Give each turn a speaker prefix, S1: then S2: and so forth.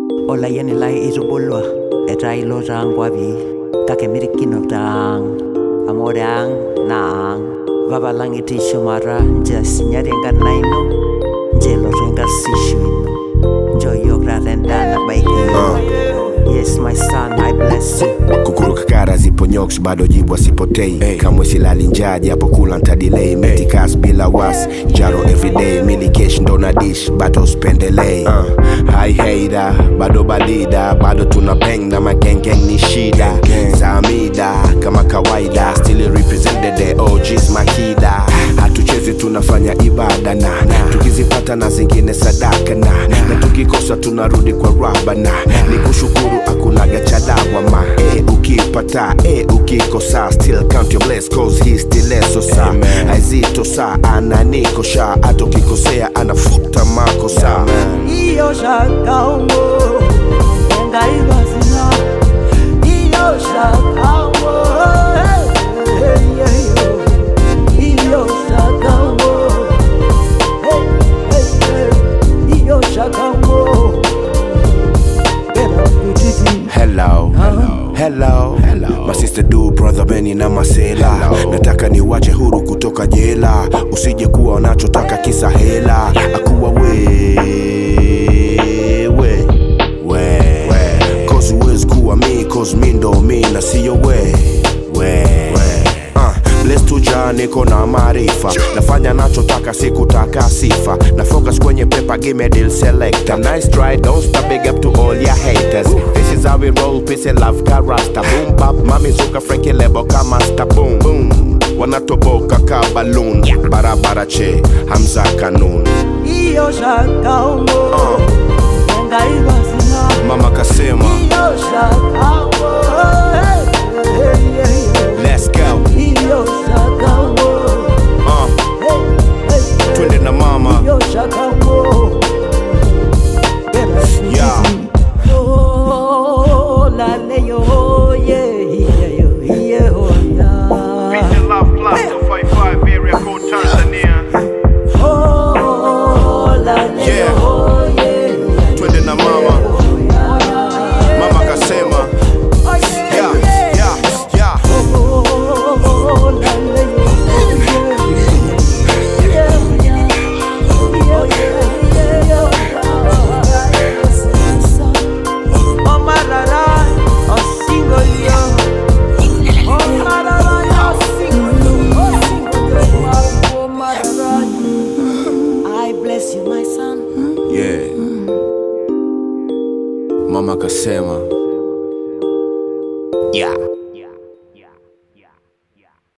S1: Ola yeni lai izubulwa etai lo tang wabi kake mirikino tang amorang naang vabalang iti shumara jas nyarenga naino jelo renga sishwino joyo gradenda baiki. Yes my son, I bless you.
S2: Kukuruka kara zipo nyoks bado jibu asipotei. Kamwe silali njaa japo kula nta delay. Metikas bila was jaro everyday. Mili cash ndo na dish bado spendelay. Hi hater bado balida bado tunapeng na magengeng ni shida. Zamida kama kawaida still represented the OG's makida. Hatuchezi tunafanya ibada na tukizipata na zingine sadaka na tukikosa tunarudi kwa rabana. Ni kushukuru akunaga chadawama. Ukipata ukikosa still count your bless cause he still leso sa. Haizito sa ananiko sha ato kikosea anafuta makosa.
S1: Iyo shakaungo enga ibazina. Iyo shakaungo iyo shakaungo iyo shakaungo.
S2: Hello, my sister do brother Benny na Masela. Nataka ni wache huru kutoka jela. Usije kuwa unachotaka kisa hela. Akuwa cause uwezi kuwa me cause mi ndo mi na siyo bless tuja niko na maarifa. Nafanya nachotaka sikutaka sifa. Na focus kwenye paper give me deal selector. Nice try don't stop big up to all your haters. This is how we roll peace and love karasta. Boom bap mami zuka Frankie lebo kama sta boom boom. Wanatoboka ka balloon. Barabara che Hamza Kanun.
S1: Iyo shakaungo enga ibazina.
S2: Mama kasema
S1: Iyo shakaungo
S2: let's go.
S1: Iyo shakaungo
S2: Twende na mama.
S1: Iyo shakaungo
S2: Yeah.
S1: Oh la le yo yeah yo yeah oh yeah.
S3: Peace and love plus 255 area code Tanzania.
S1: Oh la le yo yeah.
S2: Twende na mama. Mama kasema yeah.
S1: Oh la le I bless you my son.
S2: Yeah. Mama kasema yeah.